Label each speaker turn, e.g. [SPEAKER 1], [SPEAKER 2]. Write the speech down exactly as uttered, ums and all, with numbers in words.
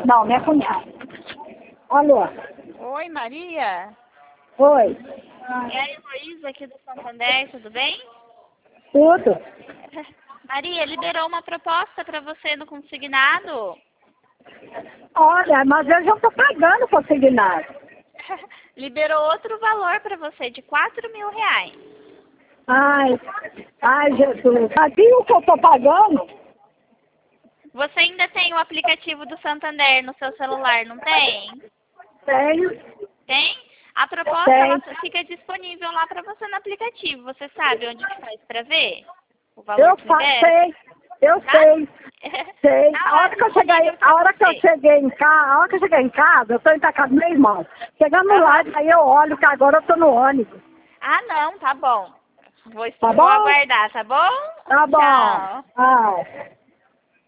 [SPEAKER 1] Não, minha cunhada. Alô?
[SPEAKER 2] Oi, Maria.
[SPEAKER 1] Oi.
[SPEAKER 2] É a Heloísa aqui do Santander, tudo bem?
[SPEAKER 1] Tudo?
[SPEAKER 2] Maria, liberou uma proposta para você no consignado?
[SPEAKER 1] Olha, mas eu já estou pagando consignado.
[SPEAKER 2] Liberou outro valor para você, de quatro mil reais.
[SPEAKER 1] Ai, ai, Jesus. Sabia o que eu estou pagando?
[SPEAKER 2] Você ainda tem o aplicativo do Santander no seu celular, não tem?
[SPEAKER 1] Tenho.
[SPEAKER 2] Tem? A proposta
[SPEAKER 1] Tem.
[SPEAKER 2] ela fica disponível lá para você no aplicativo. Você sabe onde que faz para ver? O valor
[SPEAKER 1] Eu
[SPEAKER 2] que
[SPEAKER 1] fa
[SPEAKER 2] libera?
[SPEAKER 1] sei. Eu
[SPEAKER 2] Tá?
[SPEAKER 1] sei. Sei.
[SPEAKER 2] Tá
[SPEAKER 1] A
[SPEAKER 2] lá
[SPEAKER 1] hora que eu cheguei,
[SPEAKER 2] disponível pra
[SPEAKER 1] a hora que eu
[SPEAKER 2] você.
[SPEAKER 1] cheguei em casa, a hora que eu cheguei em casa, eu estou em casa do meu irmão. Chegando lá,
[SPEAKER 2] Aham.
[SPEAKER 1] aí eu olho que agora eu estou no ônibus.
[SPEAKER 2] Ah, não, tá bom. Vou,
[SPEAKER 1] Tá
[SPEAKER 2] vou
[SPEAKER 1] bom?
[SPEAKER 2] aguardar, tá bom?
[SPEAKER 1] Tá bom.
[SPEAKER 2] Tchau.
[SPEAKER 1] Tchau.